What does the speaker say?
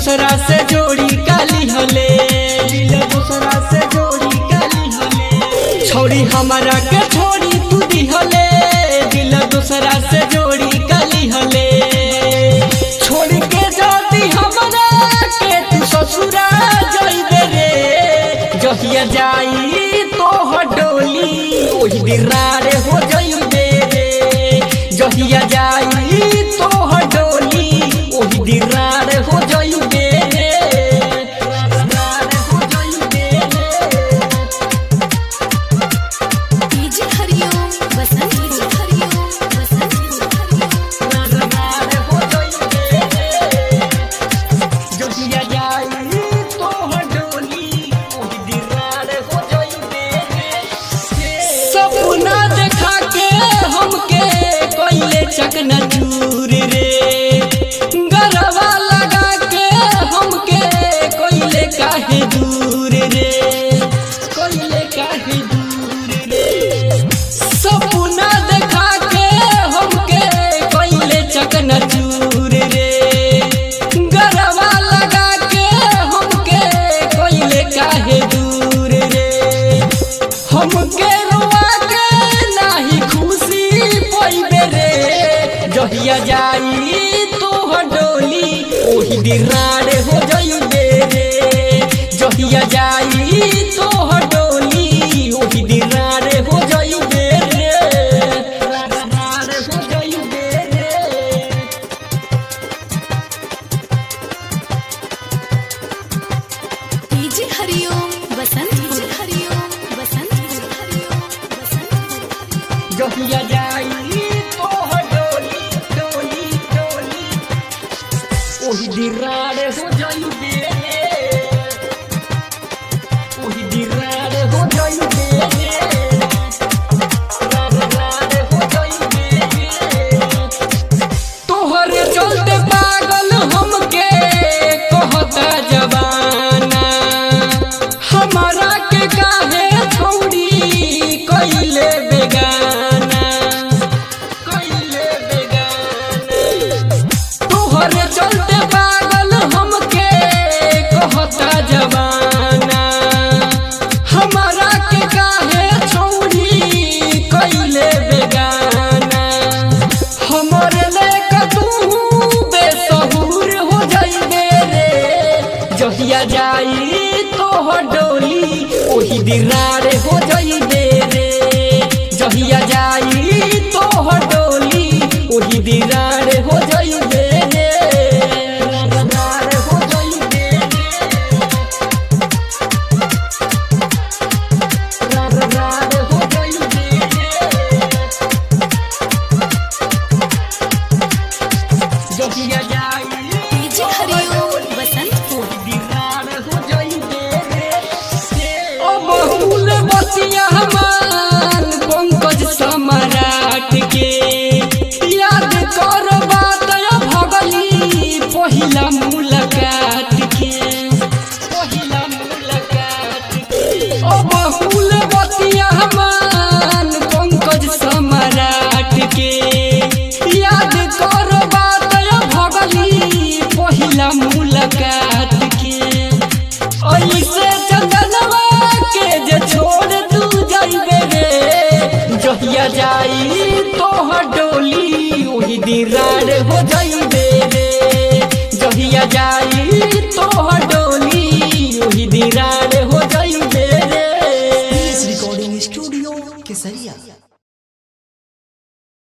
दूसरा से जोड़ी काली हले, दिल दूसरा से जोड़ी काली हले। छोड़ी हमारा के छोड़ी तू दिहले, दिल दूसरा से जोड़ी काली हले। छोड़ के जाती हमारा के तू ससुरा जाइबे रे, जहिया जाई तो हडोली ओही दिरारे हो जाइबे रे। जहिया जाई तो हडोली ओही दिरारे हो जाइबे रे, दिरारे हो जाइबे रे। डीजे हरिओम बसंत, डीजे हरिओम बसंत, दिरारे हो जाइबे रे। जहिया जाई तो हडोली ओही दिरारे हो जाइबे रे। सपना देखा के हमके कोइले चकनाचूर रे, गरवा लगा के हमके कोइले काहे दूर रे, कोइले काहे दूर रे। सपना देखा के हमके कोइले चकनाचूर रे, गरवा लगा के हमके कोइले काहे दूर रे। हमके रुआ के नाही खुशी पइबे रे, जहिया जाई तो हडोली ओही दिरारे हो जाइबे रे। जहिया जाई तो हडोली ओही दिरारे हो जाइबे रे, दिरारे हो जाइबे रे। DJ Hariom Basant, DJ Hariom Basant, DJ Hariom Basant. जहिया जाई तो हडोली डोली डोली ओही दिरारे हो जाइबे रे, ओही दिरारे हो जाइबे रे, दिरारे हो जाइबे रे। तोहरे चलते पागल हमके कहता जवाना, हमारा के काहे छोड़ी कइले बेगाना, कइले बेगाना। तोहरे चलते पागल हमके कहता जवाना, हमारा के काहे छोड़ी कइले बेगाना। हमरे लेके तू बेसहुर हो जाइबे रे, जहिया जाई तो हडोली ओही दिरारे हो जाइबे रे। जहिया जाई तो हडोली ओही दिरारे हो जाइबे रे, दिरारे हो जाइबे रे, दिरारे हो जाइबे रे। जहिया जाई डीजे हरिओम बसंत, दिरार हो जाइबे रे। ओ बहुल बतिया हमान पंकज सम्राट के, याद कर बात भगली पहिला मुलाकात के, पहिला मुलाकात के। ओ बहुल बतिया हमान पंकज सम्राट के, याद कर बात भगली पहिला मुलाकात के। ऐसे चंदनवा के जे छोड़ तू जाइबे रे, जहिया जाई तो हडोली ओही दिरार हो जाइबे रे। जहिया जाई तो हडोली ओही दिरार